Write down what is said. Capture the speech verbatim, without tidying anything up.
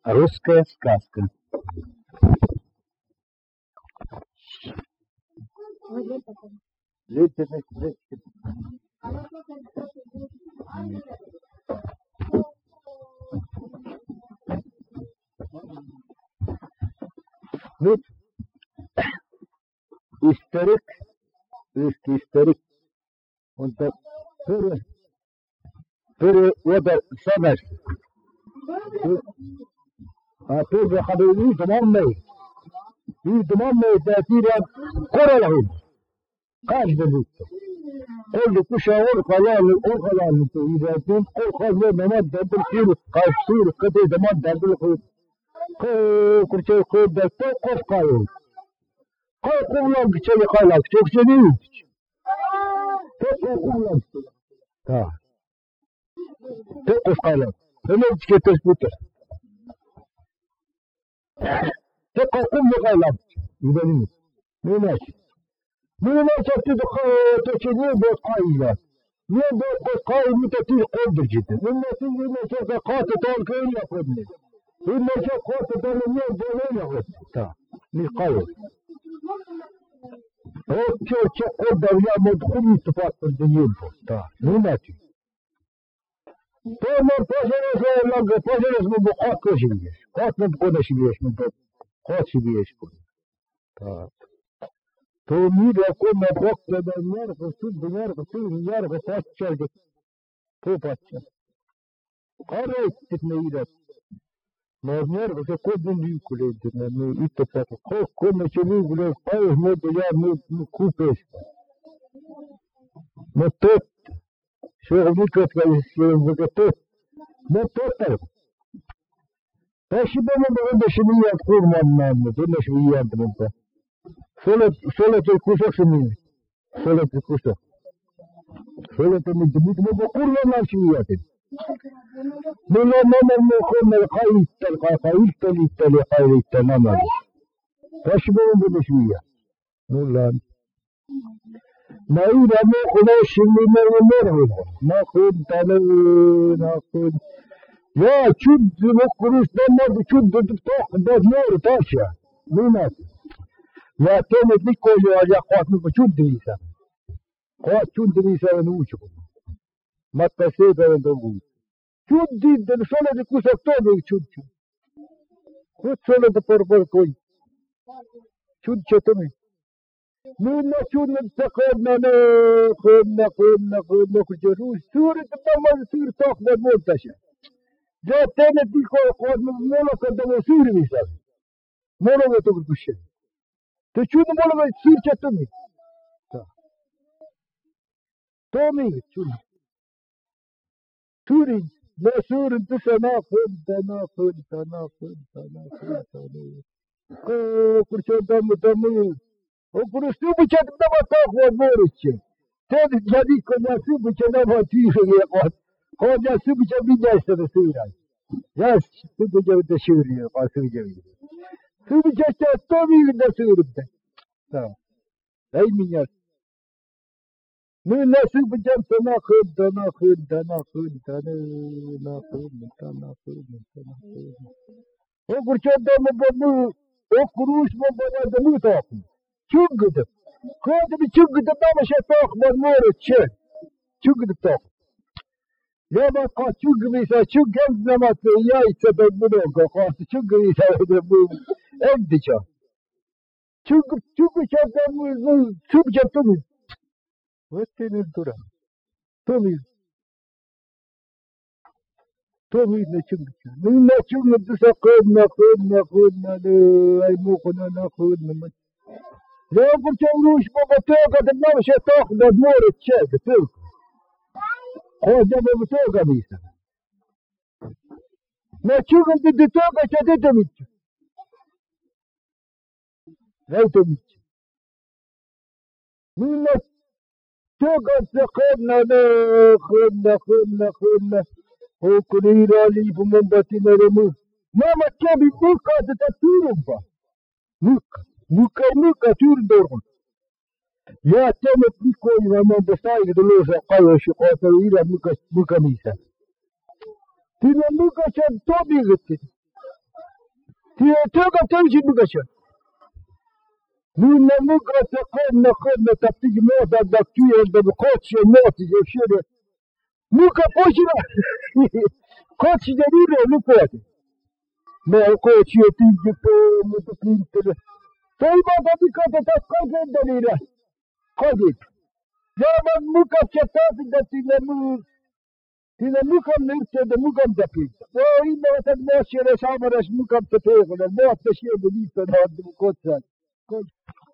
Русская сказка. Ну, историк, русский историк, он так пере, пере, это самое, а пере ходили домой, и домой татира кораллы, каждый день. كل كشاور خلال أو خلال إذا كنت أو خلال نمط دبل خير قاصير كده نمط دبل خير كرتي خير ده توقف قايل قايل كلام كتير قايل كتير كتير توقف كلام تا توقف قايل هنا كتير تثبت توقف كل قايل إذا نمت ماشي من تبتدي تشيلين بوت قايلة من بوت قايل متى قدر جدا من تيجي من تلقى قاتل طول كين ياخذني من تلقى قاتل طول مين دولين ياخذ تا من قايل هو شو شو قدر يا مدخول اتفاق الدنيا تا من ناتي تو من فاجر زي لقى فاجر اسمه بقاط كوشيش قاط من تكون شبيش من قاط شبيش تا تو ميدا كنا بوقت دنيار فسود دنيار فسود دنيار فساد شرقت تو باتشا قارئ تتنيدا ما دنيار فسود كل دنيا كله دنيا مي اتفاق خوف كنا شنو يقولوا قايه مو دنيا مو كوبش ما توت شو غنيك تقول زكتوت ما توت تاشي بما بغدا شنو يقول ما ما دنا شويه انت Solo, solo te kusa sini, solo te kusa, solo te mi jumit mo bukurla na siya tin. Mula mama mo ko na kait tal kait tal tal kait tal mama. Kashbo mo na siya. Mula. Na ira mo ko na sini mo mo mo. Na khud tal na khud. Ya chud mo kurus na mo chud to da mo tasha. Mina. يا كانت لي كل يا قوات من بشود دريسة قوات شود دريسة ونوشوا ما تسيب ولا تقول شود دي ده شلون دي كوسة توبي شود شود شود شلون ده بربر كوي شود شتمي مين شود نتقدنا نخدنا خدنا خدنا كل جروس سورة تمام سورة تأخذ منتشر جاء تاني دي قوات من مولا قدموا سورة مثال مولا ما تقول كشيء تشود مولا سور شتمي تومي شود سوري لا سور انت تناقض تناقض تناقض تناقض تناقض كرشو دم دم وكرشو بيشد دم تاخذ مورش تاني جدي كنا سو بيشد ما تيجي يا قاد قاد يا سو بيشد بيجاست تسيرا يا سو بيجد تشوري قاد سو بيجد سو بيشد تومي ده سور ده تا اي مينيا من الناس بجنب تناقض تناقض تناقض تناقض تناقض تناقض وكرشو دم بدو وكروش بابا دمو تاخذ شو قد كنت بتشوف قد ما مش تاخذ بالمور تشيل شو قد تاخذ لا ما قاعد شو قبيسة شو قبل لما تياي تبى منوقع قاعد شو قبيسة دمو انت شو شو شو بيشوف دمو شو بجتمي وين الدرا تومي تومي نشوف من نشوف نتسقط ناخذ ناخذ اي مو كنا ناخذ من لا قلت روش بابا توقع دمنا مش تاخذ دمور تشاك توك خذ بابا توقع بيسا ما تشوف انت توقع شديد ميت لا تميت من توقع سقطنا ناخذ ناخذ ناخذ هو كليرا لي بمنبتنا رمو ما ما تبي نوكا تتسيروا نوكا نوكا نوكا تور دورهم يا تمت بيكو يا ما بسايق دلوسا قوي شقاطة ويلا نوكا نوكا ميسا تينا نوكا شان توبي غتي Ti toga tevji bugasha. Nuna muga ta konna konna ta tigi moda da tuye da kochi moti je shire. Muka pochira. Kochi de rire lukote. Me kochi e tigi pe mutu kinte. Sai ba da bika ta kochi de rire. Kochi. Jama muka chatati da tine mu. Tine mukam nirte da mukam da pizza. O ina ta nashere samaras mukam te pego da mo ta shire de dito da kochi.